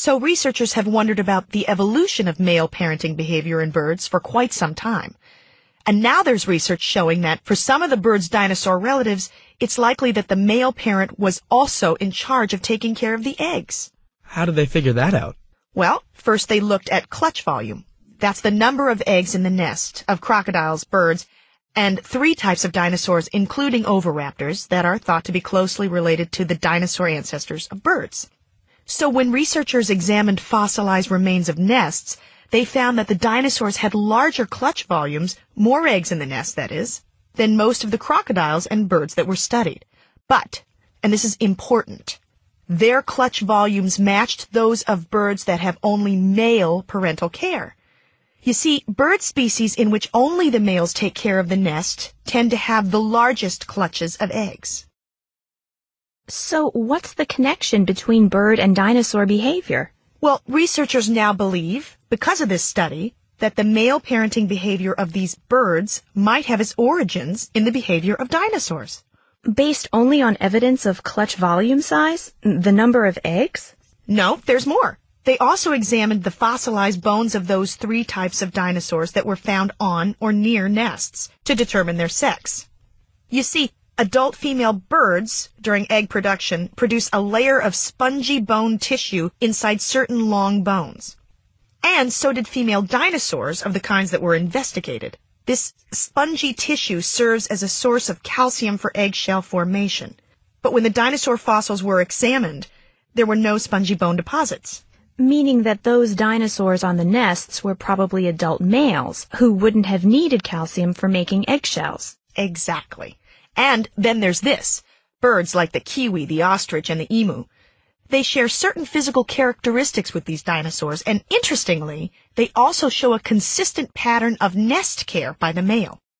So researchers have wondered about the evolution of male parenting behavior in birds for quite some time. And now there's research showing that for some of the bird's dinosaur relatives, it's likely that the male parent was also in charge of taking care of the eggs. How did they figure that out? Well, first they looked at clutch volume. That's the number of eggs in the nest of crocodiles, birds, and 3 types of dinosaurs, including oviraptors, that are thought to be closely related to the dinosaur ancestors of birds. So when researchers examined fossilized remains of nests, they found that the dinosaurs had larger clutch volumes, more eggs in the nest, that is, than most of the crocodiles and birds that were studied. But, and this is important, their clutch volumes matched those of birds that have only male parental care. You see, bird species in which only the males take care of the nest tend to have the largest clutches of eggs. So what's the connection between bird and dinosaur behavior? Well, researchers now believe, because of this study, that the male parenting behavior of these birds might have its origins in the behavior of dinosaurs. Based only on evidence of clutch volume size? The number of eggs? No, there's more. They also examined the fossilized bones of those 3 types of dinosaurs that were found on or near nests to determine their sex. You see, adult female birds, during egg production, produce a layer of spongy bone tissue inside certain long bones. And so did female dinosaurs of the kinds that were investigated. This spongy tissue serves as a source of calcium for eggshell formation. But when the dinosaur fossils were examined, there were no spongy bone deposits. Meaning that those dinosaurs on the nests were probably adult males who wouldn't have needed calcium for making eggshells. Exactly. And then there's this. Birds like the kiwi, the ostrich, and the emu. They share certain physical characteristics with these dinosaurs, and interestingly, they also show a consistent pattern of nest care by the male.